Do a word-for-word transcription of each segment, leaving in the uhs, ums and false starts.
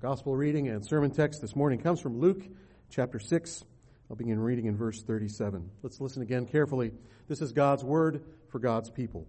Gospel reading and sermon text this morning comes from Luke chapter six. I'll begin reading in verse thirty-seven. Let's listen again carefully. This is God's word for God's people.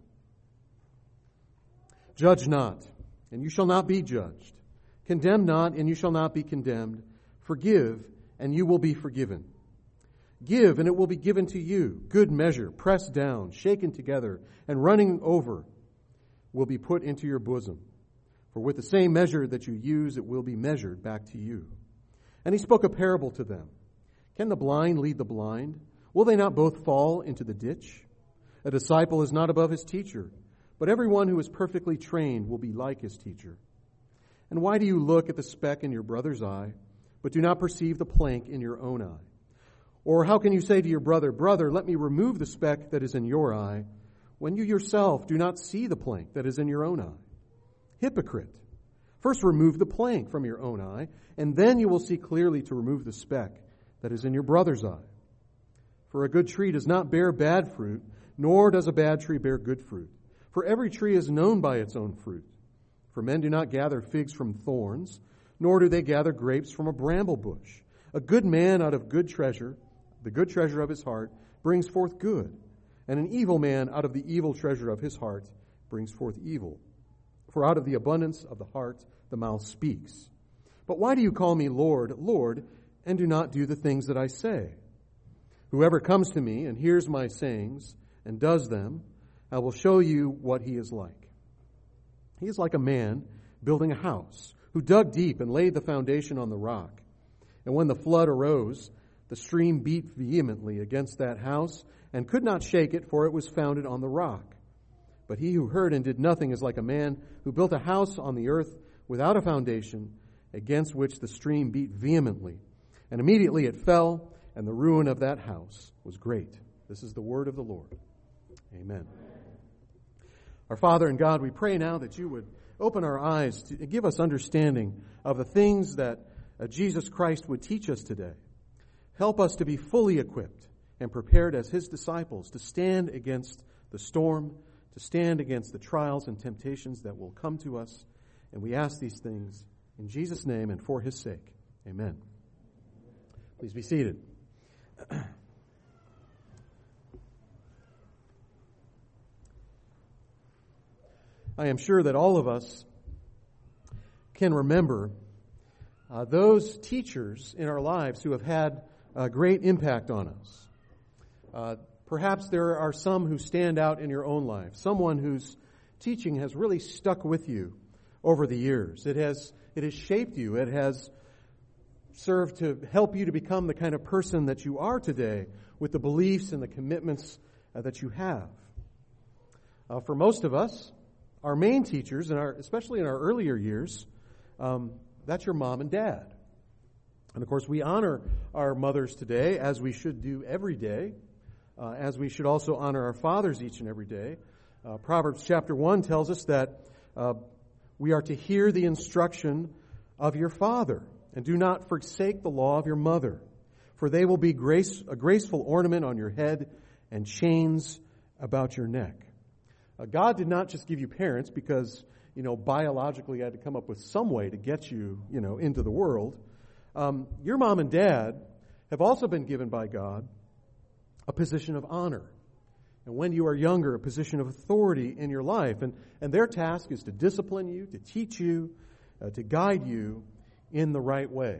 Judge not, and you shall not be judged. Condemn not, and you shall not be condemned. Forgive, and you will be forgiven. Give, and it will be given to you. Good measure, pressed down, shaken together, and running over will be put into your bosom. For with the same measure that you use, it will be measured back to you. And he spoke a parable to them. Can the blind lead the blind? Will they not both fall into the ditch? A disciple is not above his teacher, but everyone who is perfectly trained will be like his teacher. And why do you look at the speck in your brother's eye, but do not perceive the plank in your own eye? Or how can you say to your brother, Brother, let me remove the speck that is in your eye, when you yourself do not see the plank that is in your own eye? Hypocrite! First remove the plank from your own eye, and then you will see clearly to remove the speck that is in your brother's eye. For a good tree does not bear bad fruit, nor does a bad tree bear good fruit. For every tree is known by its own fruit. For men do not gather figs from thorns, nor do they gather grapes from a bramble bush. A good man out of good treasure, the good treasure of his heart, brings forth good, and an evil man out of the evil treasure of his heart brings forth evil. For out of the abundance of the heart the mouth speaks. But why do you call me Lord, Lord, and do not do the things that I say? Whoever comes to me and hears my sayings and does them, I will show you what he is like. He is like a man building a house, who dug deep and laid the foundation on the rock. And when the flood arose, the stream beat vehemently against that house and could not shake it, for it was founded on the rock. But he who heard and did nothing is like a man who built a house on the earth without a foundation, against which the stream beat vehemently. And immediately it fell, and the ruin of that house was great. This is the word of the Lord. Amen. Our Father and God, we pray now that you would open our eyes to give us understanding of the things that uh, Jesus Christ would teach us today. Help us to be fully equipped and prepared as his disciples to stand against the storm, to stand against the trials and temptations that will come to us. And we ask these things in Jesus' name and for his sake. Amen. Please be seated. I am sure that all of us can remember uh, those teachers in our lives who have had a great impact on us. Uh, perhaps there are some who stand out in your own life, someone whose teaching has really stuck with you over the years. It has it has shaped you. It has served to help you to become the kind of person that you are today with the beliefs and the commitments uh, that you have. Uh, for most of us, our main teachers, and our, especially in our earlier years, um, that's your mom and dad. And of course, we honor our mothers today, as we should do every day, uh, as we should also honor our fathers each and every day. Uh, Proverbs chapter one tells us that uh, we are to hear the instruction of your father, and do not forsake the law of your mother, for they will be grace, a graceful ornament on your head and chains about your neck. Uh, God did not just give you parents because, you know, biologically you had to come up with some way to get you, you know, into the world. Um, your mom and dad have also been given by God a position of honor. And when you are younger, a position of authority in your life. And, and their task is to discipline you, to teach you, uh, to guide you in the right way.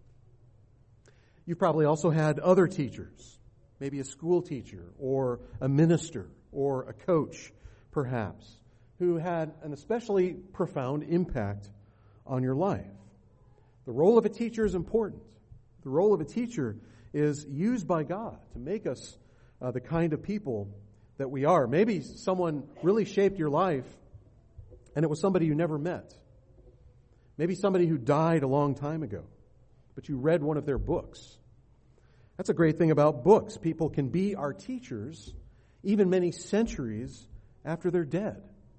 You've probably also had other teachers, maybe a school teacher or a minister or a coach, perhaps, who had an especially profound impact on your life. The role of a teacher is important. The role of a teacher is used by God to make us uh, the kind of people that we are. Maybe someone really shaped your life and it was somebody you never met. Maybe somebody who died a long time ago, but you read one of their books. That's a great thing about books. People can be our teachers even many centuries after they're dead.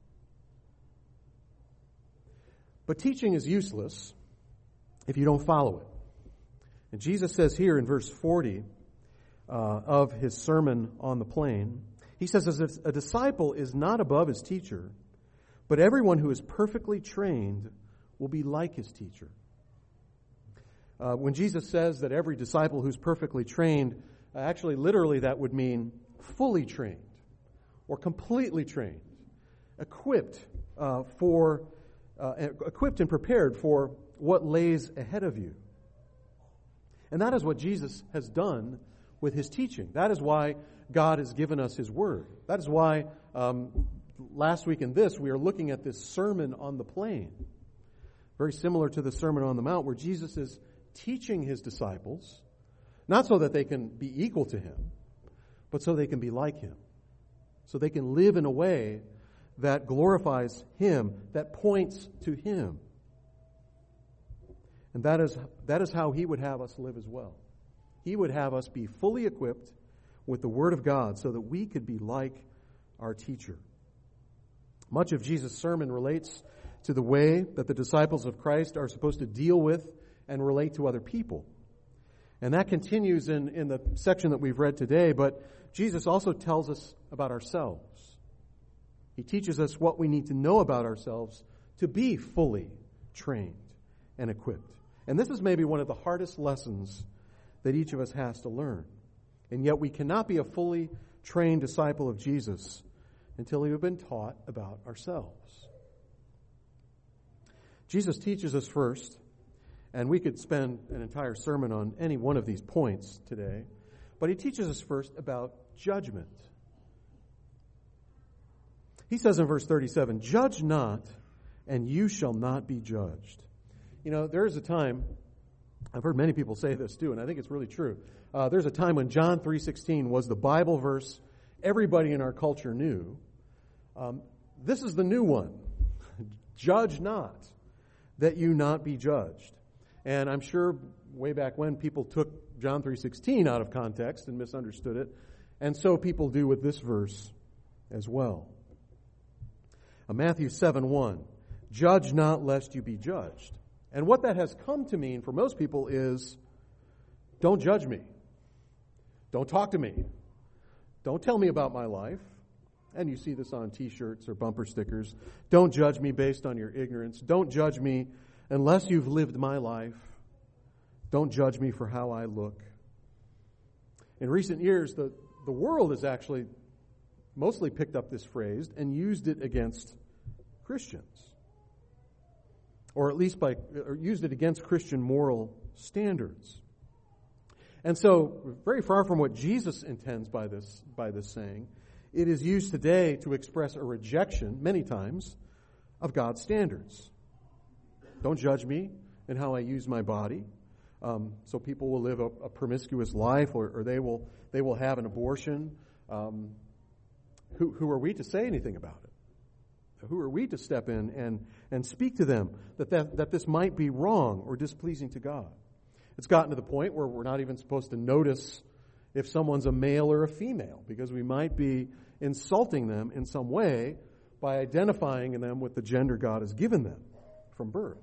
But teaching is useless if you don't follow it. And Jesus says here in verse forty uh, of his Sermon on the Plain, he says, as if a disciple is not above his teacher, but everyone who is perfectly trained will be like his teacher. Uh, when Jesus says that every disciple who's perfectly trained, uh, actually literally that would mean fully trained or completely trained, equipped uh, for, uh, equipped and prepared for what lays ahead of you. And that is what Jesus has done with his teaching. That is why God has given us his word. That is why um, last week in this, we are looking at this Sermon on the Plain. Very similar to the Sermon on the Mount, where Jesus is teaching his disciples, not so that they can be equal to him, but so they can be like him. So they can live in a way that glorifies him, that points to him. And that is, that is how he would have us live as well. He would have us be fully equipped with the Word of God so that we could be like our teacher. Much of Jesus' sermon relates to the way that the disciples of Christ are supposed to deal with and relate to other people. And that continues in, in the section that we've read today, but Jesus also tells us about ourselves. He teaches us what we need to know about ourselves to be fully trained and equipped. And this is maybe one of the hardest lessons that each of us has to learn. And yet we cannot be a fully trained disciple of Jesus until we have been taught about ourselves. Jesus teaches us first, and we could spend an entire sermon on any one of these points today, but he teaches us first about judgment. He says in verse thirty-seven, "Judge not, and you shall not be judged." You know, there is a time, I've heard many people say this too, and I think it's really true. Uh, there's a time when John three sixteen was the Bible verse everybody in our culture knew. Um, this is the new one. Judge not, that you not be judged. And I'm sure way back when people took John three sixteen out of context and misunderstood it. And so people do with this verse as well. Uh, Matthew seven one, "Judge not lest you be judged." And what that has come to mean for most people is, don't judge me. Don't talk to me. Don't tell me about my life. And you see this on t-shirts or bumper stickers. Don't judge me based on your ignorance. Don't judge me unless you've lived my life. Don't judge me for how I look. In recent years, the, the world has actually mostly picked up this phrase and used it against Christians. Or at least by or used it against Christian moral standards. And so, very far from what Jesus intends by this, by this saying, it is used today to express a rejection, many times, of God's standards. Don't judge me in how I use my body. Um, so people will live a, a promiscuous life, or, or they will they will have an abortion. Um, who, who are we to say anything about it? Who are we to step in and, and speak to them that, that that this might be wrong or displeasing to God? It's gotten to the point where we're not even supposed to notice if someone's a male or a female, because we might be insulting them in some way by identifying them with the gender God has given them from birth.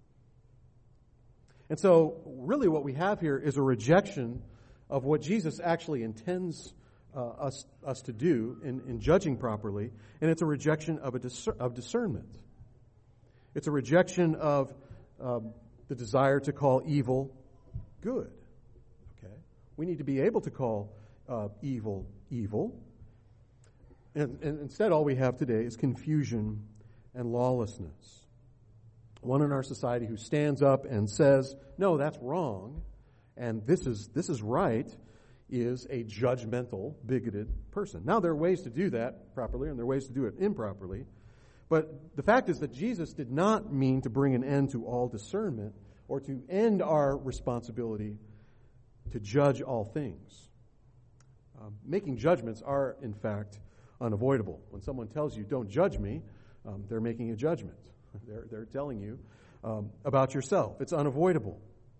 And so, really what we have here is a rejection of what Jesus actually intends uh, us us to do in, in judging properly, and it's a rejection of a discer- of discernment. It's a rejection of um, the desire to call evil good. Okay, we need to be able to call uh, evil evil, and, and instead, all we have today is confusion and lawlessness. One in our society who stands up and says, "No, that's wrong, and this is this is right," is a judgmental, bigoted person. Now, there are ways to do that properly, and there are ways to do it improperly. But the fact is that Jesus did not mean to bring an end to all discernment or to end our responsibility to judge all things. Um, making judgments are, in fact, unavoidable. When someone tells you, "Don't judge me," um, they're making a judgment. They're, they're telling you um, about yourself. It's unavoidable.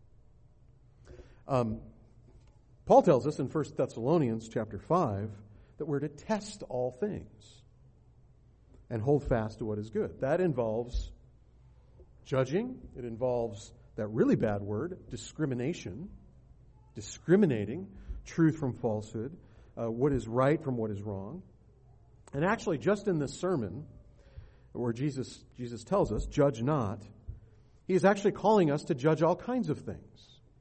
Um, Paul tells us in First Thessalonians chapter five that we're to test all things and hold fast to what is good. That involves judging. It involves that really bad word, discrimination, discriminating truth from falsehood, uh, what is right from what is wrong. And actually, just in this sermon, where Jesus, Jesus tells us, "Judge not," he is actually calling us to judge all kinds of things.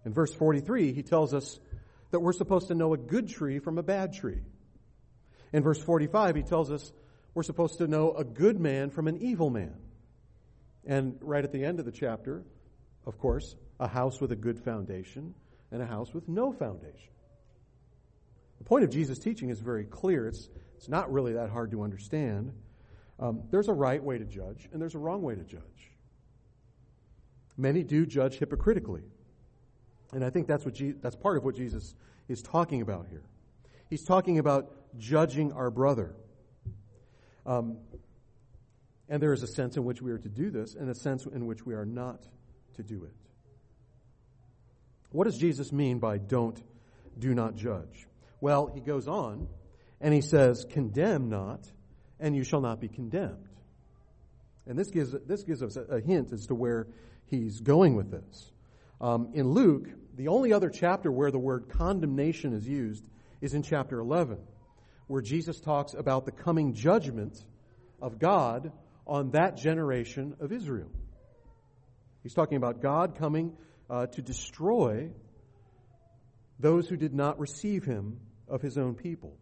In verse forty-three, he tells us that we're supposed to know a good tree from a bad tree. In verse forty-five, he tells us we're supposed to know a good man from an evil man. And right at the end of the chapter, of course, a house with a good foundation and a house with no foundation. The point of Jesus' teaching is very clear. It's, it's not really that hard to understand. Um, there's a right way to judge, and there's a wrong way to judge. Many do judge hypocritically. And I think that's what Je- that's part of what Jesus is talking about here. He's talking about judging our brother. Um, and there is a sense in which we are to do this, and a sense in which we are not to do it. What does Jesus mean by don't, do not judge? Well, he goes on, and he says, condemn not, and you shall not be condemned. And this gives this gives us a, a hint as to where he's going with this. Um, in Luke, the only other chapter where the word condemnation is used is in chapter eleven, where Jesus talks about the coming judgment of God on that generation of Israel. He's talking about God coming uh, to destroy those who did not receive him of his own people.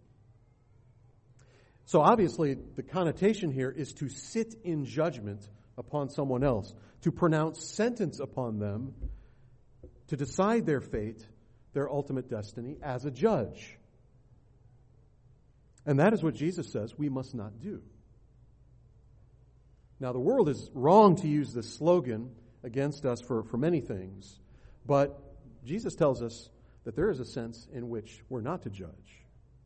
So obviously, the connotation here is to sit in judgment upon someone else, to pronounce sentence upon them, to decide their fate, their ultimate destiny as a judge. And that is what Jesus says we must not do. Now, the world is wrong to use this slogan against us for, for many things, but Jesus tells us that there is a sense in which we're not to judge.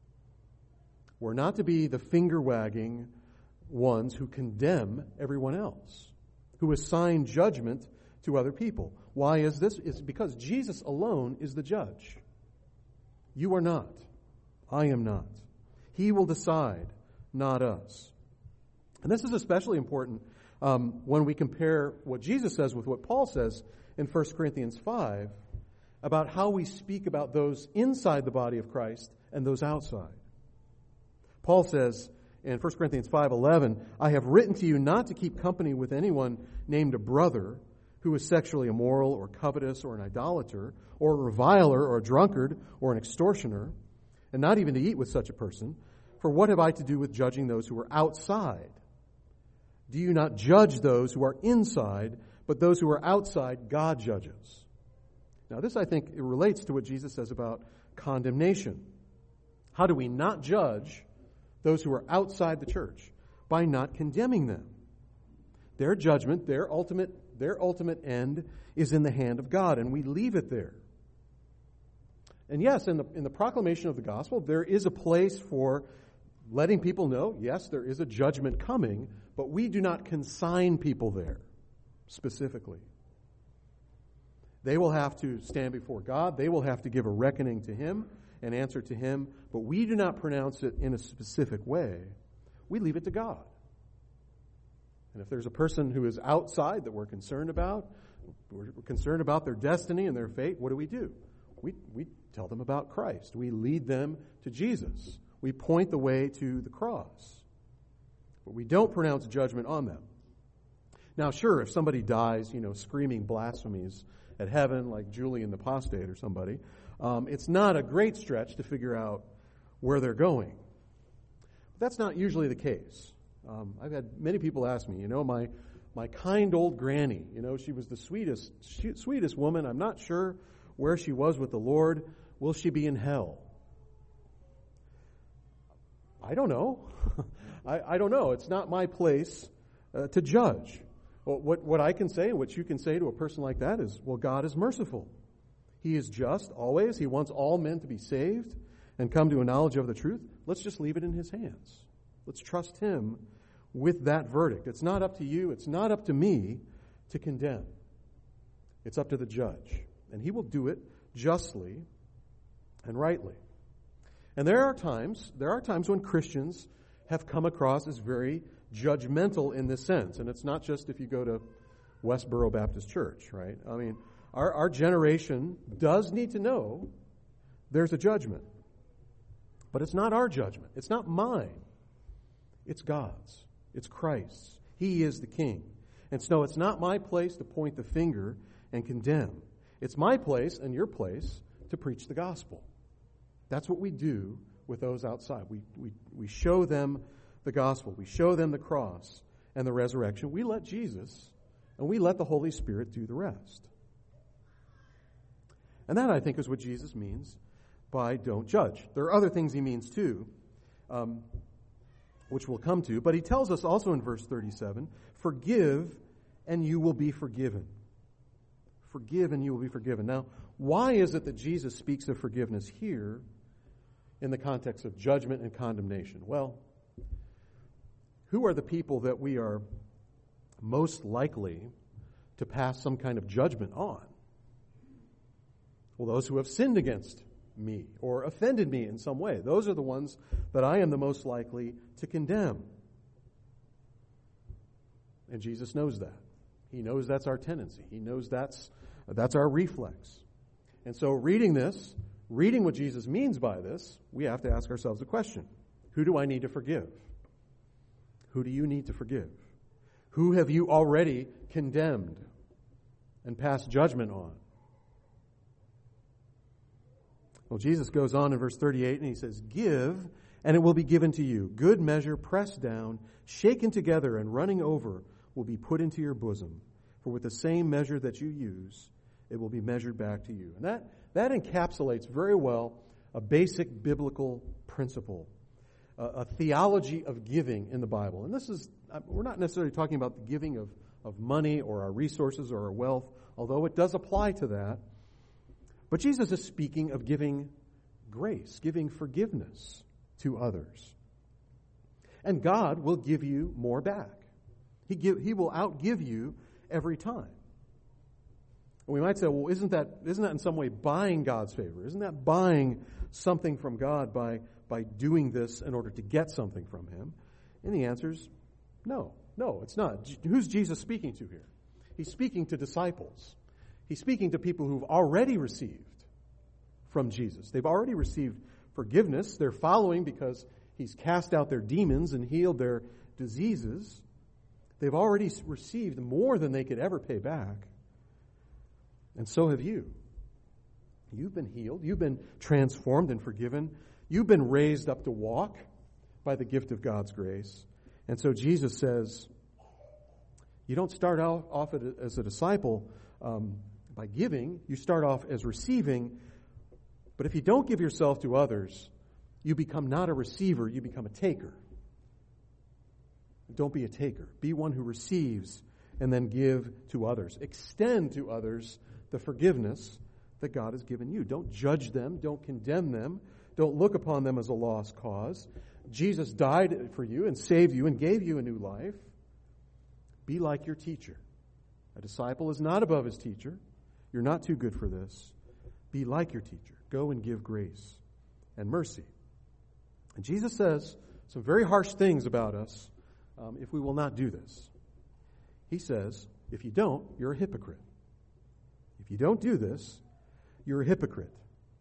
We're not to be the finger-wagging ones who condemn everyone else, who assign judgment to other people. Why is this? It's because Jesus alone is the judge. You are not. I am not. He will decide, not us. And this is especially important um, when we compare what Jesus says with what Paul says in First Corinthians five about how we speak about those inside the body of Christ and those outside. Paul says in First Corinthians five eleven, I have written to you not to keep company with anyone named a brother who is sexually immoral or covetous or an idolater or a reviler or a drunkard or an extortioner, and not even to eat with such a person. For what have I to do with judging those who are outside? Do you not judge those who are inside, but those who are outside God judges? Now this, I think, it relates to what Jesus says about condemnation. How do we not judge those who are outside the church? By not condemning them. Their judgment, their ultimate, their ultimate end is in the hand of God, and we leave it there. And yes, in the, in the proclamation of the gospel, there is a place for letting people know, yes, there is a judgment coming, but we do not consign people there specifically. They will have to stand before God. They will have to give a reckoning to him, an answer to him, but we do not pronounce it in a specific way. We leave it to God. And if there's a person who is outside that we're concerned about, we're concerned about their destiny and their fate, what do we do? We, we tell them about Christ. We lead them to Jesus. We point the way to the cross. But we don't pronounce judgment on them. Now, sure, if somebody dies, you know, screaming blasphemies at heaven, like Julian the Apostate or somebody, um, it's not a great stretch to figure out where they're going. But that's not usually the case. Um, I've had many people ask me, you know, my my kind old granny, you know, she was the sweetest, sweetest woman. I'm not sure where she was with the Lord. Will she be in hell? I don't know. I, I don't know. It's not my place uh, to judge. Well, what, what I can say and what you can say to a person like that is, well, God is merciful. He is just always. He wants all men to be saved and come to a knowledge of the truth. Let's just leave it in his hands. Let's trust him with that verdict. It's not up to you. It's not up to me to condemn. It's up to the judge. And he will do it justly and rightly. And there are times, there are times when Christians have come across as very judgmental in this sense. And it's not just if you go to Westboro Baptist Church, right? I mean, our, our generation does need to know there's a judgment. But it's not our judgment. It's not mine. It's God's. It's Christ's. He is the King. And so it's not my place to point the finger and condemn. It's my place and your place to preach the gospel. That's what we do with those outside. We, we, we show them the gospel. We show them the cross and the resurrection. We let Jesus and we let the Holy Spirit do the rest. And that, I think, is what Jesus means by don't judge. There are other things he means too, um, which we'll come to. But he tells us also in verse thirty-seven, forgive and you will be forgiven. Forgive and you will be forgiven. Now, why is it that Jesus speaks of forgiveness here in the context of judgment and condemnation? Well, who are the people that we are most likely to pass some kind of judgment on? Well, those who have sinned against me or offended me in some way. Those are the ones that I am the most likely to condemn. And Jesus knows that. He knows that's our tendency. He knows that's that's our reflex. And so reading this, reading what Jesus means by this, we have to ask ourselves a question. Who do I need to forgive? Who do you need to forgive? Who have you already condemned and passed judgment on? Well, Jesus goes on in verse thirty-eight and he says, give and it will be given to you. Good measure, pressed down, shaken together and running over will be put into your bosom. For with the same measure that you use, it will be measured back to you. And that, that encapsulates very well a basic biblical principle, a, a theology of giving in the Bible. And this is, we're not necessarily talking about the giving of, of money or our resources or our wealth, although it does apply to that. But Jesus is speaking of giving grace, giving forgiveness to others. And God will give you more back. He give, He will outgive you every time. And we might say, well, isn't that isn't that in some way buying God's favor? Isn't that buying something from God by, by doing this in order to get something from Him? And the answer is no. No, it's not. Who's Jesus speaking to here? He's speaking to disciples. He's speaking to people who've already received from Jesus. They've already received forgiveness. They're following because He's cast out their demons and healed their diseases. They've already received more than they could ever pay back. And so have you. You've been healed. You've been transformed and forgiven. You've been raised up to walk by the gift of God's grace. And so Jesus says, you don't start out off as a disciple um, by giving. You start off as receiving. But if you don't give yourself to others, you become not a receiver, you become a taker. Don't be a taker. Be one who receives and then give to others. Extend to others the forgiveness that God has given you. Don't judge them. Don't condemn them. Don't look upon them as a lost cause. Jesus died for you and saved you and gave you a new life. Be like your teacher. A disciple is not above his teacher. You're not too good for this. Be like your teacher. Go and give grace and mercy. And Jesus says some very harsh things about us um, if we will not do this. He says, if you don't, you're a hypocrite. If you don't do this, you're a hypocrite.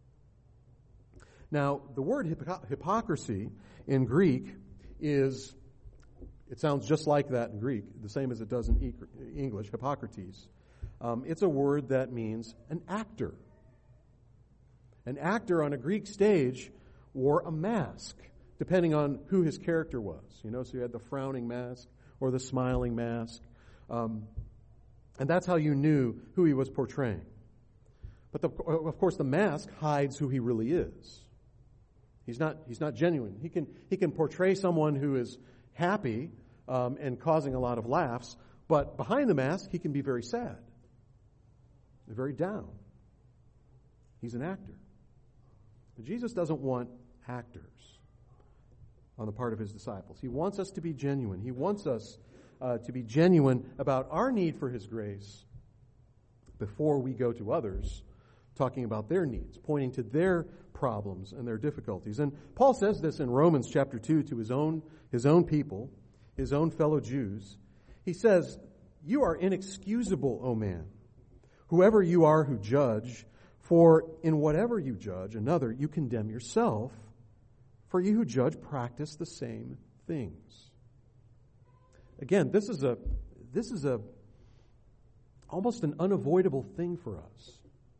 Now, the word hypocr- hypocrisy in Greek is, it sounds just like that in Greek, the same as it does in e- English, Hippocrates. Um, it's a word that means an actor. An actor on a Greek stage wore a mask, depending on who his character was. You know, so you had the frowning mask or the smiling mask. Um, and that's how you knew who he was portraying. But the, of course, the mask hides who he really is. He's not, he's not genuine. He can, he can portray someone who is happy um, and causing a lot of laughs, but behind the mask, he can be very sad, very down. He's an actor. But Jesus doesn't want actors on the part of his disciples. He wants us to be genuine. He wants us uh, to be genuine about our need for his grace before we go to others, talking about their needs, pointing to their problems and their difficulties. And Paul says this in Romans chapter two to his own, his own people, his own fellow Jews. He says, "You are inexcusable, O man, whoever you are who judge, for in whatever you judge another, you condemn yourself, for you who judge practice the same things." Again, this is a this is a almost an unavoidable thing for us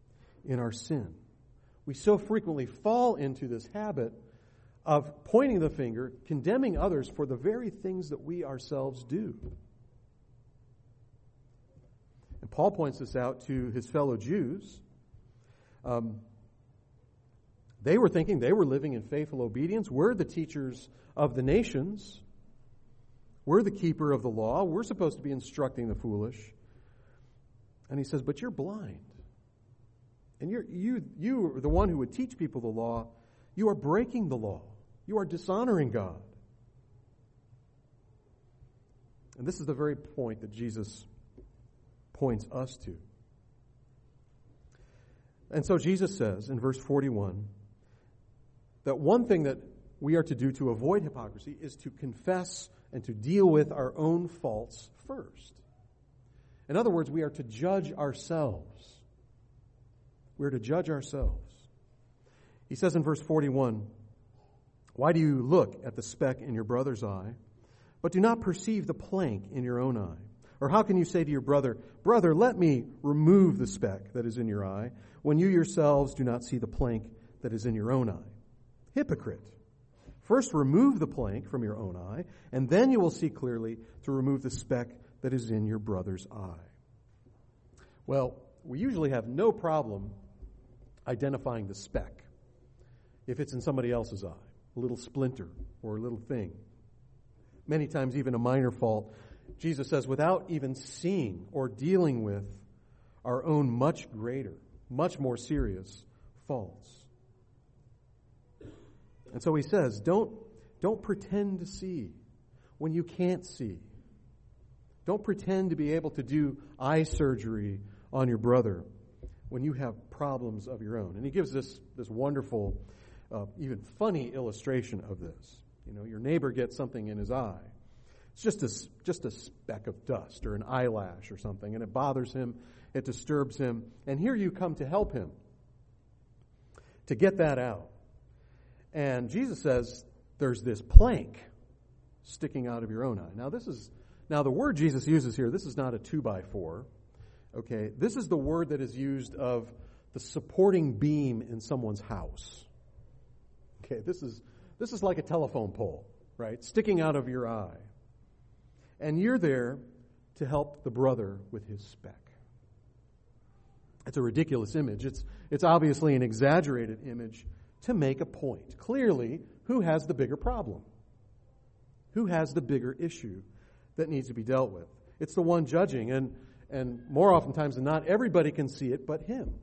in our sin. We so frequently fall into this habit of pointing the finger, condemning others for the very things that we ourselves do. And Paul points this out to his fellow Jews. Um, they were thinking they were living in faithful obedience. We're the teachers of the nations. We're the keeper of the law. We're supposed to be instructing the foolish. And he says, but you're blind. And you're, you, you are the one who would teach people the law. You are breaking the law. You are dishonoring God. And this is the very point that Jesus points us to. And so Jesus says in verse forty-one that one thing that we are to do to avoid hypocrisy is to confess and to deal with our own faults first. In other words, we are to judge ourselves. We are to judge ourselves. He says in verse forty-one, why do you look at the speck in your brother's eye, but do not perceive the plank in your own eye? Or how can you say to your brother, brother, let me remove the speck that is in your eye, when you yourselves do not see the plank that is in your own eye? Hypocrite. First remove the plank from your own eye, and then you will see clearly to remove the speck that is in your brother's eye. Well, we usually have no problem identifying the speck if it's in somebody else's eye, a little splinter or a little thing. Many times even a minor fault. Jesus says, without even seeing or dealing with our own much greater, much more serious faults. And so he says, don't, don't pretend to see when you can't see. Don't pretend to be able to do eye surgery on your brother when you have problems of your own. And he gives this, this wonderful, uh, even funny illustration of this. You know, your neighbor gets something in his eye. It's just a, just a speck of dust or an eyelash or something, and it bothers him, it disturbs him, and here you come to help him to get that out. And Jesus says, there's this plank sticking out of your own eye. Now this is, now the word Jesus uses here, this is not a two by four. Okay, this is the word that is used of the supporting beam in someone's house. Okay, this is this is like a telephone pole, right? Sticking out of your eye. And you're there to help the brother with his speck. It's a ridiculous image. It's it's obviously an exaggerated image to make a point. Clearly, who has the bigger problem? Who has the bigger issue that needs to be dealt with? It's the one judging, and And more oftentimes than not, everybody can see it but him.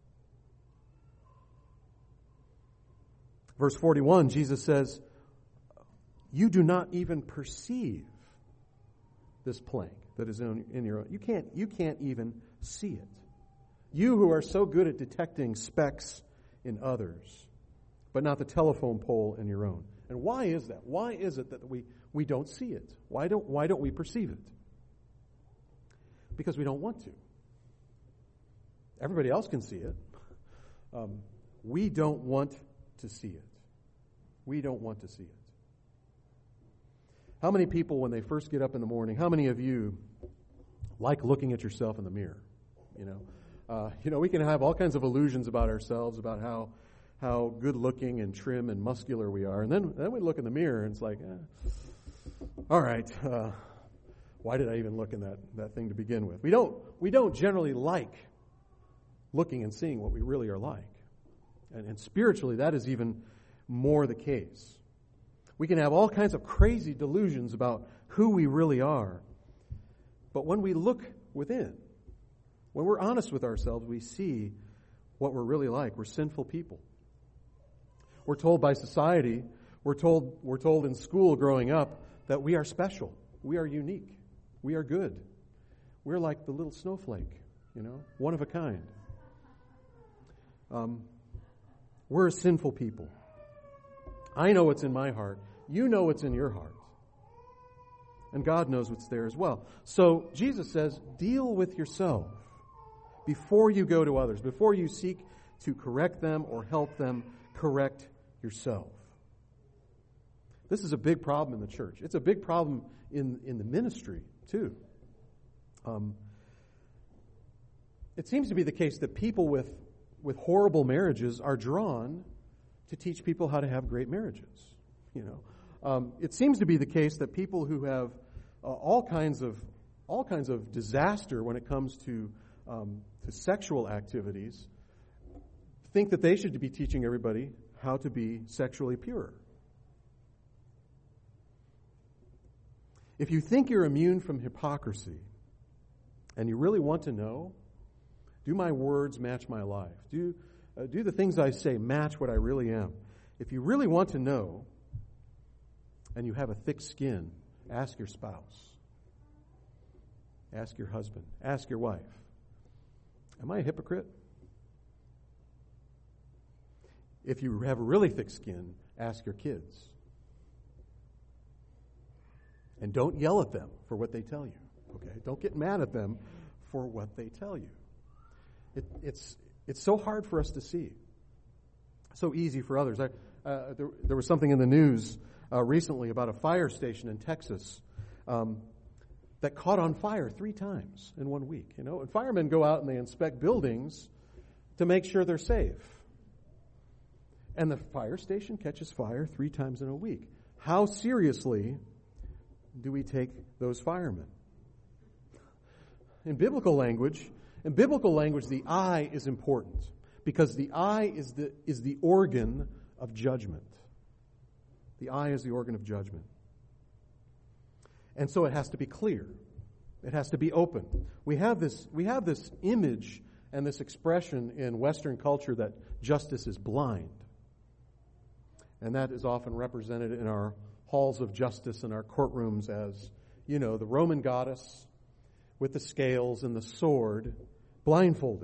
Verse forty-one, Jesus says, you do not even perceive this plank that is in, in your own. You can't, you can't even see it. You who are so good at detecting specks in others, but not the telephone pole in your own. And why is that? Why is it that we, we don't see it? Why don't, why don't we perceive it? Because we don't want to. Everybody else can see it. Um, we don't want to see it. We don't want to see it. How many people, when they first get up in the morning, how many of you like looking at yourself in the mirror? You know, uh, you know, we can have all kinds of illusions about ourselves, about how how good looking and trim and muscular we are, and then then we look in the mirror and it's like, eh, all right. Uh, Why did I even look in that, that thing to begin with? We don't we don't generally like looking and seeing what we really are like. And, and spiritually, that is even more the case. We can have all kinds of crazy delusions about who we really are. But when we look within, when we're honest with ourselves, we see what we're really like. We're sinful people. We're told by society, we're told we're told in school growing up that we are special. We are unique. We are good. We're like the little snowflake, you know, one of a kind. Um, we're a sinful people. I know what's in my heart. You know what's in your heart. And God knows what's there as well. So Jesus says, deal with yourself before you go to others. Before you seek to correct them or help them, correct yourself. This is a big problem in the church. It's a big problem in, in the ministry, too. Um, it seems to be the case that people with with horrible marriages are drawn to teach people how to have great marriages. You know, um, it seems to be the case that people who have uh, all kinds of all kinds of disaster when it comes to um, to sexual activities think that they should be teaching everybody how to be sexually pure. If you think you're immune from hypocrisy, and you really want to know, do my words match my life? Do, uh, do the things I say match what I really am? If you really want to know, and you have a thick skin, ask your spouse. Ask your husband. Ask your wife. Am I a hypocrite? If you have a really thick skin, ask your kids. And don't yell at them for what they tell you. Okay? Don't get mad at them for what they tell you. It, it's it's so hard for us to see. So easy for others. I, uh, there, there was something in the news uh, recently about a fire station in Texas um, that caught on fire three times in one week. You know, and firemen go out and they inspect buildings to make sure they're safe. And the fire station catches fire three times in a week. How seriously do we take those firemen? In biblical language, in biblical language, the eye is important because the eye is the is the organ of judgment. The eye is the organ of judgment. And so it has to be clear. It has to be open. We have this we have this image and this expression in Western culture that justice is blind. And that is often represented in our halls of justice and our courtrooms as, you know, the Roman goddess with the scales and the sword, blindfolded.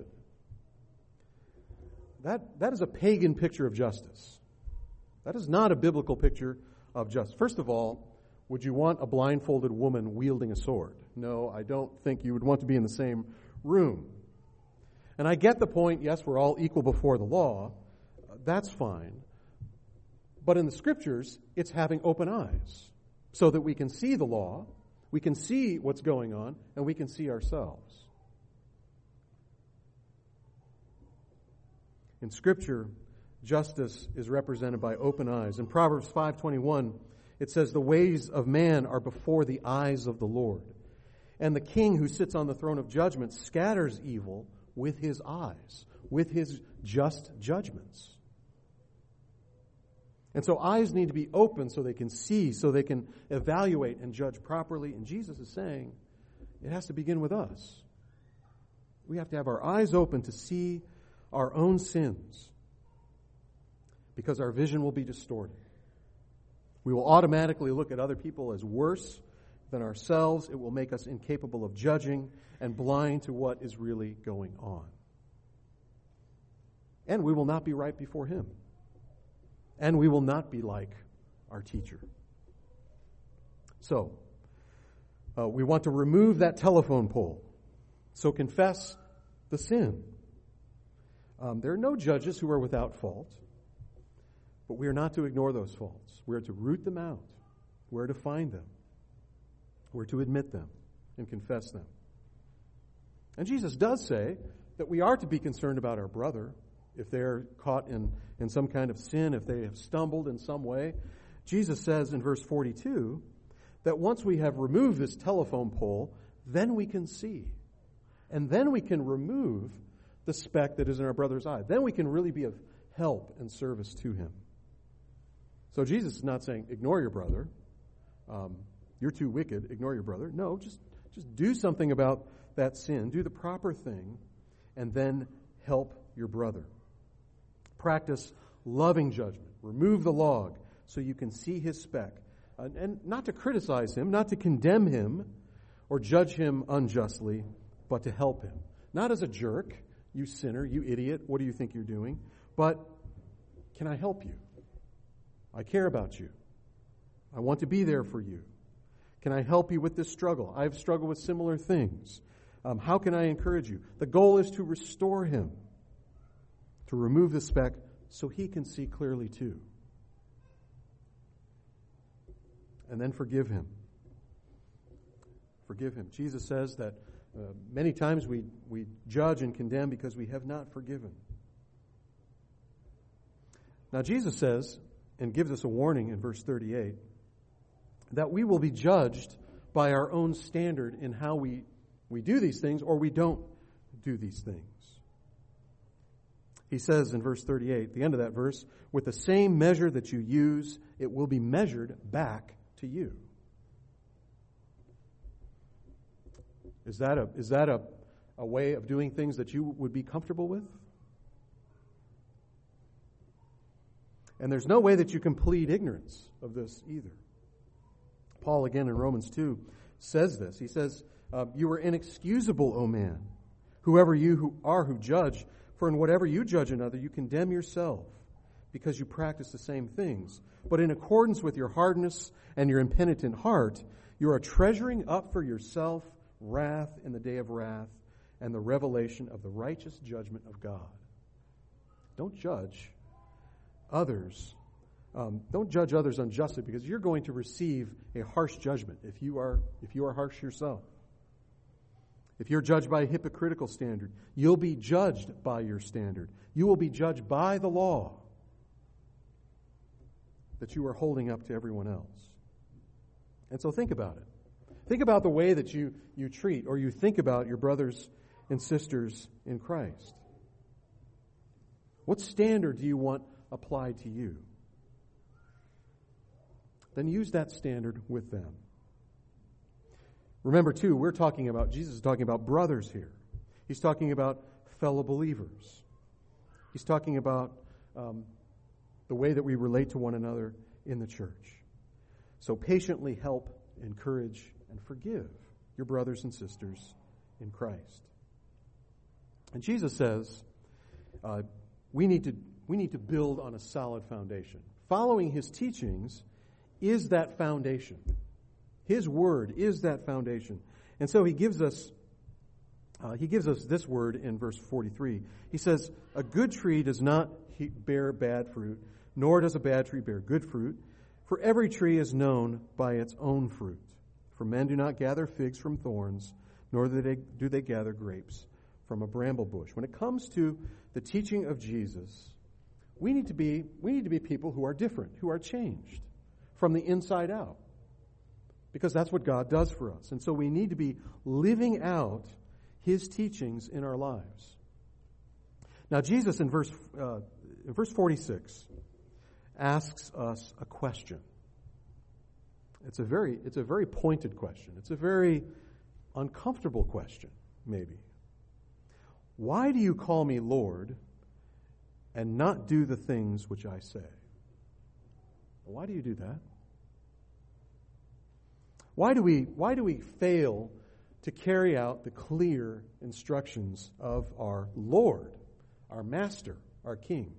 That, that is a pagan picture of justice. That is not a biblical picture of justice. First of all, would you want a blindfolded woman wielding a sword? No, I don't think you would want to be in the same room. And I get the point, yes, we're all equal before the law. That's fine. But in the Scriptures, it's having open eyes so that we can see the law, we can see what's going on, and we can see ourselves. In Scripture, justice is represented by open eyes. In Proverbs five twenty-one, it says, "The ways of man are before the eyes of the Lord, and the king who sits on the throne of judgment scatters evil with his eyes," with his just judgments. And so eyes need to be open so they can see, so they can evaluate and judge properly. And Jesus is saying it has to begin with us. We have to have our eyes open to see our own sins because our vision will be distorted. We will automatically look at other people as worse than ourselves. It will make us incapable of judging and blind to what is really going on. And we will not be right before Him. And we will not be like our teacher. So, uh, we want to remove that telephone pole. So confess the sin. Um, there are no judges who are without fault, but we are not to ignore those faults. We are to root them out. We are to find them. We are to admit them and confess them. And Jesus does say that we are to be concerned about our brother if they're caught in, in some kind of sin, if they have stumbled in some way. Jesus says in verse forty-two that once we have removed this telephone pole, then we can see. And then we can remove the speck that is in our brother's eye. Then we can really be of help and service to him. So Jesus is not saying, ignore your brother. Um, you're too wicked. Ignore your brother. No, just, just do something about that sin. Do the proper thing, and then help your brother. Practice loving judgment. Remove the log so you can see his speck. Uh, and not to criticize him, not to condemn him or judge him unjustly, but to help him. Not as a jerk, you sinner, you idiot, what do you think you're doing? But can I help you? I care about you. I want to be there for you. Can I help you with this struggle? I've struggled with similar things. Um, how can I encourage you? The goal is to restore him, to remove the speck so he can see clearly too. And then forgive him. Forgive him. Jesus says that uh, many times we, we judge and condemn because we have not forgiven. Now, Jesus says, and gives us a warning in verse thirty-eight, that we will be judged by our own standard in how we, we do these things or we don't do these things. He says in verse thirty-eight, the end of that verse, with the same measure that you use, it will be measured back to you. Is that a, is that a, a way of doing things that you would be comfortable with? And there's no way that you can plead ignorance of this either. Paul, again in Romans two, says this. He says, uh, you are inexcusable, O man, whoever you who are who judge, for in whatever you judge another, you condemn yourself, because you practice the same things. But in accordance with your hardness and your impenitent heart, you are treasuring up for yourself wrath in the day of wrath and the revelation of the righteous judgment of God. Don't judge others. Um, don't judge others unjustly, because you're going to receive a harsh judgment if you are if you are harsh yourself. If you're judged by a hypocritical standard, you'll be judged by your standard. You will be judged by the law that you are holding up to everyone else. And so think about it. Think about the way that you, you treat or you think about your brothers and sisters in Christ. What standard do you want applied to you? Then use that standard with them. Remember, too, we're talking about, Jesus is talking about brothers here. He's talking about fellow believers. He's talking about um, the way that we relate to one another in the church. So patiently help, encourage, and forgive your brothers and sisters in Christ. And Jesus says uh, we need to we need to build on a solid foundation. Following his teachings is that foundation. His word is that foundation. And so he gives us uh, he gives us this word in verse forty-three. He says, a good tree does not bear bad fruit, nor does a bad tree bear good fruit. For every tree is known by its own fruit. For men do not gather figs from thorns, nor do they, do they gather grapes from a bramble bush. When it comes to the teaching of Jesus, we need to be we need to be people who are different, who are changed from the inside out. Because that's what God does for us. And so we need to be living out his teachings in our lives. Now Jesus in verse uh, in verse forty-six asks us a question. It's a very it's a very pointed question. It's a very uncomfortable question, maybe. Why do you call me Lord and not do the things which I say? Why do you do that? Why do we why do we fail to carry out the clear instructions of our Lord, our Master, our King?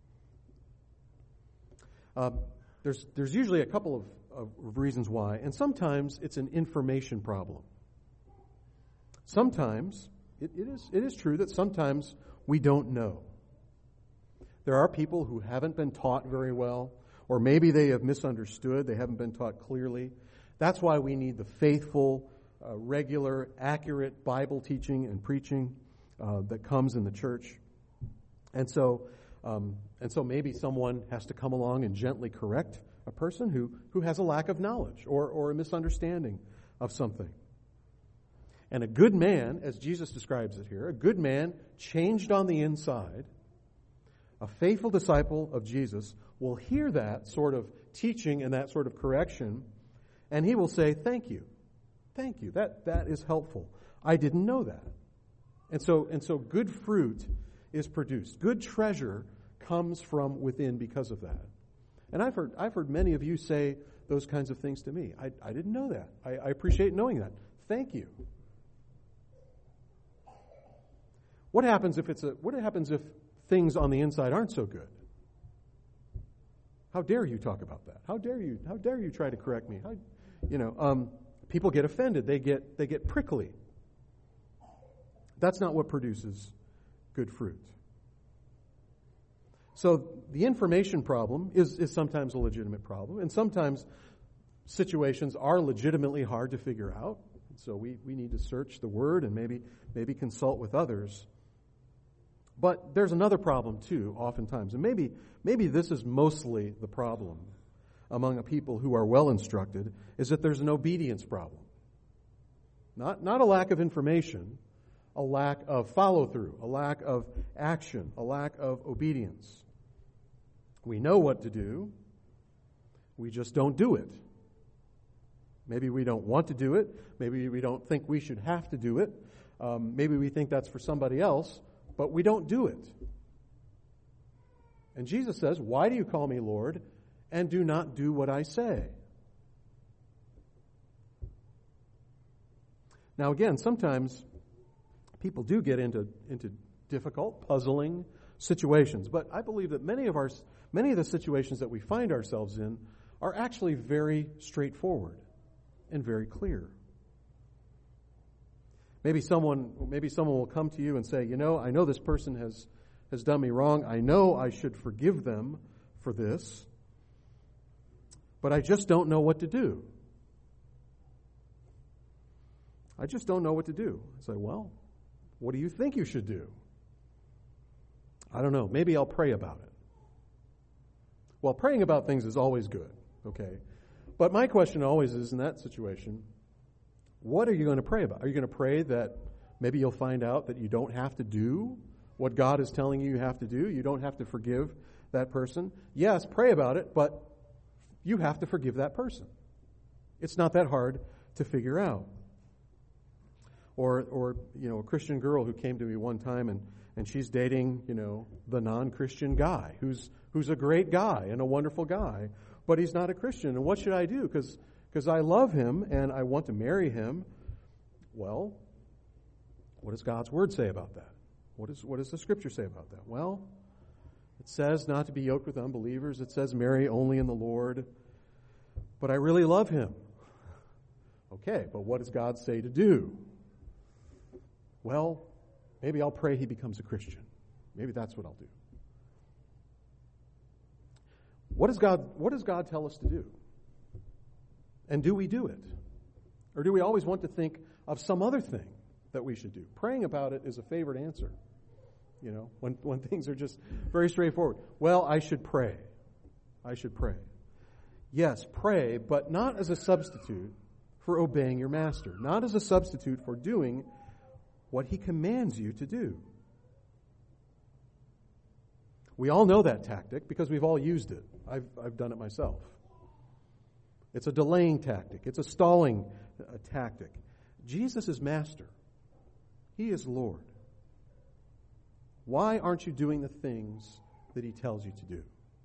Uh, there's there's usually a couple of, of reasons why, and sometimes it's an information problem. Sometimes it, it is it is true that sometimes we don't know. There are people who haven't been taught very well, or maybe they have misunderstood, they haven't been taught clearly. That's why we need the faithful, uh, regular, accurate Bible teaching and preaching uh, that comes in the church. And so, um, and so maybe someone has to come along and gently correct a person who, who has a lack of knowledge or, or a misunderstanding of something. And a good man, as Jesus describes it here, a good man changed on the inside, a faithful disciple of Jesus, will hear that sort of teaching and that sort of correction, and he will say, thank you. Thank you. That that is helpful. I didn't know that. And so and so good fruit is produced. Good treasure comes from within because of that. And I've heard I've heard many of you say those kinds of things to me. I, I didn't know that. I, I appreciate knowing that. Thank you. What happens if it's a what happens if things on the inside aren't so good? How dare you talk about that? How dare you? How dare you try to correct me? How, you know, um, people get offended. They get they get prickly. That's not what produces good fruit. So the information problem is is sometimes a legitimate problem, and sometimes situations are legitimately hard to figure out. So we, we need to search the Word and maybe maybe consult with others. But there's another problem too, oftentimes. And maybe, maybe this is mostly the problem among a people who are well instructed, is that there's an obedience problem. Not, not a lack of information, a lack of follow-through, a lack of action, a lack of obedience. We know what to do, we just don't do it. Maybe we don't want to do it, maybe we don't think we should have to do it, um, maybe we think that's for somebody else, but we don't do it. And Jesus says, "Why do you call me Lord and do not do what I say?" Now again, sometimes people do get into, into difficult, puzzling situations, but I believe that many of our many of the situations that we find ourselves in are actually very straightforward and very clear. Maybe someone maybe someone will come to you and say, "You know, I know this person has has done me wrong. I know I should forgive them for this, but I just don't know what to do. I just don't know what to do." I say, "Well, what do you think you should do?" "I don't know. Maybe I'll pray about it." Well, praying about things is always good, okay? But my question always is, in that situation, what are you going to pray about? Are you going to pray that maybe you'll find out that you don't have to do what God is telling you you have to do? You don't have to forgive that person? Yes, pray about it, but you have to forgive that person. It's not that hard to figure out. Or, or you know, a Christian girl who came to me one time and, and she's dating, you know, the non-Christian guy who's who's a great guy and a wonderful guy, but he's not a Christian. And what should I do? Because because I love him and I want to marry him. Well, what does God's Word say about that? What, is, what does the Scripture say about that? Well, it says not to be yoked with unbelievers. It says marry only in the Lord. But I really love him. Okay, but what does God say to do? Well, maybe I'll pray he becomes a Christian. Maybe that's what I'll do. What does God, what does God tell us to do? And do we do it? Or do we always want to think of some other thing that we should do? Praying about it is a favorite answer. You know, when, when things are just very straightforward. Well, I should pray. I should pray. Yes, pray, but not as a substitute for obeying your master. Not as a substitute for doing what he commands you to do. We all know that tactic because we've all used it. I've, I've done it myself. It's a delaying tactic. It's a stalling uh, tactic. Jesus is master. He is Lord. Why aren't you doing the things that he tells you to do?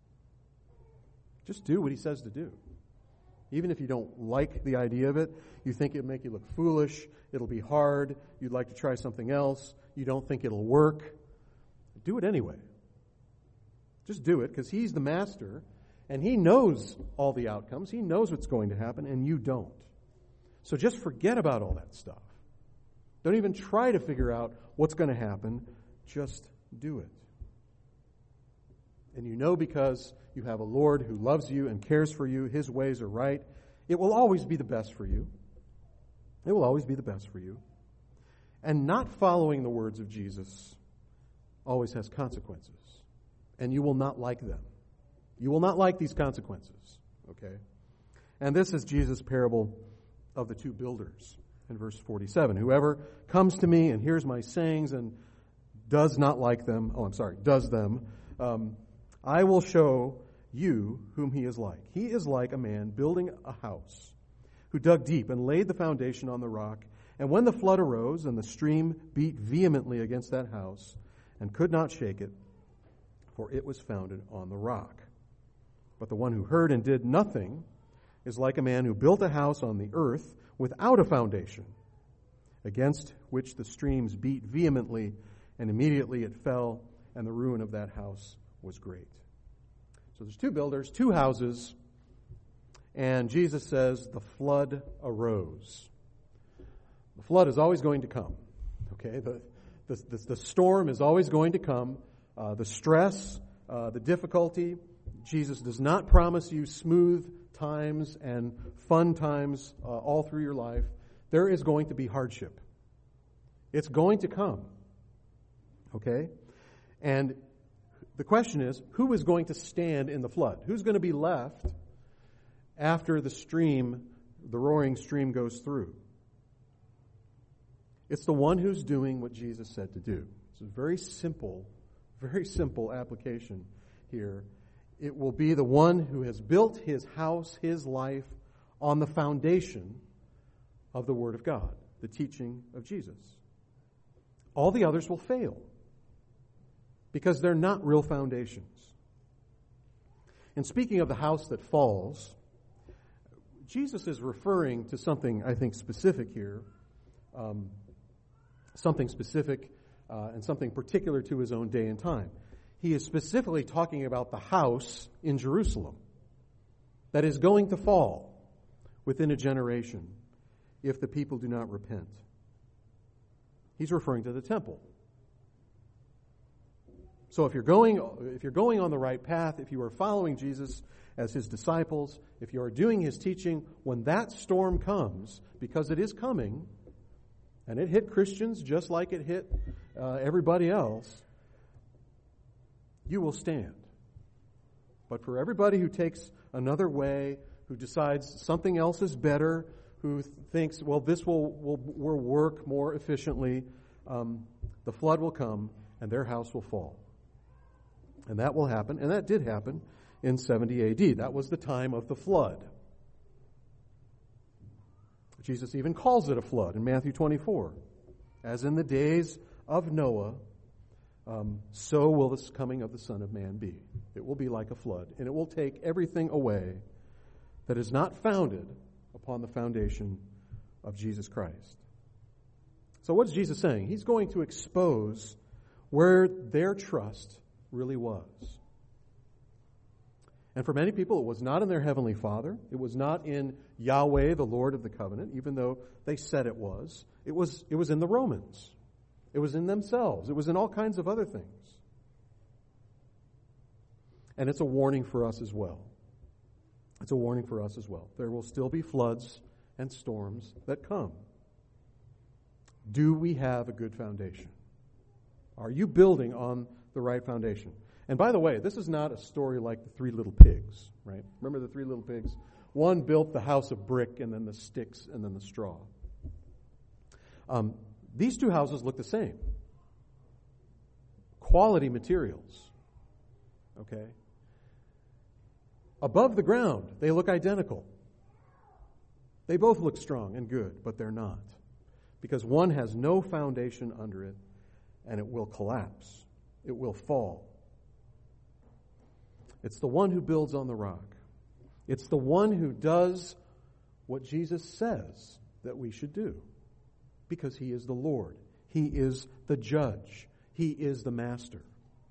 Just do what he says to do. Even if you don't like the idea of it, you think it'll make you look foolish, it'll be hard, you'd like to try something else, you don't think it'll work, do it anyway. Just do it because he's the master and he knows all the outcomes. He knows what's going to happen and you don't. So just forget about all that stuff. Don't even try to figure out what's going to happen. Just do it. And you know because you have a Lord who loves you and cares for you, his ways are right, it will always be the best for you. It will always be the best for you. And not following the words of Jesus always has consequences. And you will not like them. You will not like these consequences. Okay? And this is Jesus' parable of the two builders in verse forty-seven. Whoever comes to me and hears my sayings and does not like them, oh, I'm sorry, does them, um, I will show you whom he is like. He is like a man building a house who dug deep and laid the foundation on the rock. And when the flood arose and the stream beat vehemently against that house and could not shake it, for it was founded on the rock. But the one who heard and did nothing is like a man who built a house on the earth without a foundation, against which the streams beat vehemently, and immediately it fell, and the ruin of that house was great. So there's two builders, two houses, and Jesus says the flood arose. The flood is always going to come. Okay, the the, the, the storm is always going to come. Uh, the stress, uh, the difficulty. Jesus does not promise you smooth times and fun times uh, all through your life. There is going to be hardship. It's going to come. Okay? And the question is, who is going to stand in the flood? Who's going to be left after the stream, the roaring stream goes through? It's the one who's doing what Jesus said to do. It's a very simple, very simple application here. It will be the one who has built his house, his life, on the foundation of the Word of God, the teaching of Jesus. All the others will fail because they're not real foundations. And speaking of the house that falls, Jesus is referring to something, I think, specific here, um, something specific uh, and something particular to his own day and time. He is specifically talking about the house in Jerusalem that is going to fall within a generation if the people do not repent. He's referring to the temple. So if you're going, if you're going on the right path, if you are following Jesus as his disciples, if you are doing his teaching, when that storm comes, because it is coming, and it hit Christians just like it hit uh, everybody else, you will stand. But for everybody who takes another way, who decides something else is better, who thinks, well, this will, will, will work more efficiently, um, the flood will come and their house will fall. And that will happen, and that did happen in seventy A D. That was the time of the flood. Jesus even calls it a flood in Matthew twenty-four. As in the days of Noah, um, so will the coming of the Son of Man be. It will be like a flood, and it will take everything away that is not founded upon the foundation of Jesus Christ. So what is Jesus saying? He's going to expose where their trust really was. And for many people, it was not in their Heavenly Father. It was not in Yahweh, the Lord of the covenant, even though they said it was. It was, it was in the Romans. It was in themselves. It was in all kinds of other things. And it's a warning for us as well. It's a warning for us as well. There will still be floods and storms that come. Do we have a good foundation? Are you building on the right foundation? And by the way, this is not a story like the Three Little Pigs, right? Remember the Three Little Pigs? One built the house of brick and then the sticks and then the straw. Um, these two houses look the same. Quality materials. Okay? Above the ground, they look identical. They both look strong and good, but they're not. Because one has no foundation under it, and it will collapse. It will fall. It's the one who builds on the rock. It's the one who does what Jesus says that we should do. Because he is the Lord. He is the judge. He is the master.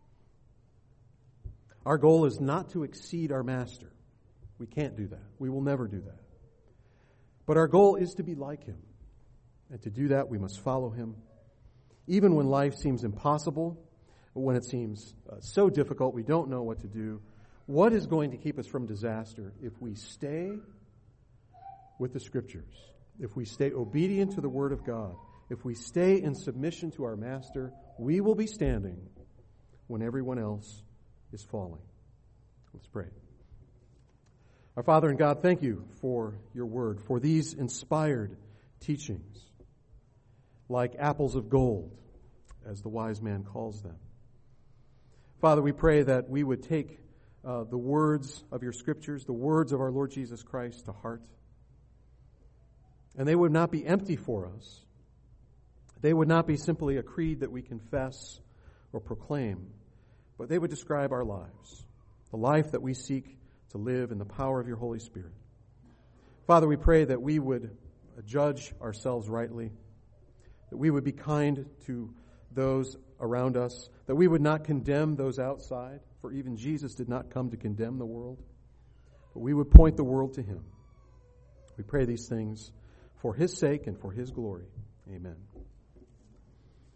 Our goal is not to exceed our master. We can't do that. We will never do that. But our goal is to be like him. And to do that, we must follow him. Even when life seems impossible, when it seems uh, so difficult, we don't know what to do. What is going to keep us from disaster if we stay with the Scriptures, if we stay obedient to the Word of God, if we stay in submission to our Master, we will be standing when everyone else is falling. Let's pray. Our Father and God, thank you for your Word, for these inspired teachings, like apples of gold, as the wise man calls them. Father, we pray that we would take Uh, the words of your Scriptures, the words of our Lord Jesus Christ to heart. And they would not be empty for us. They would not be simply a creed that we confess or proclaim, but they would describe our lives, the life that we seek to live in the power of your Holy Spirit. Father, we pray that we would judge ourselves rightly, that we would be kind to those around us, that we would not condemn those outside, for even Jesus did not come to condemn the world, but we would point the world to him. We pray these things for his sake and for his glory. Amen.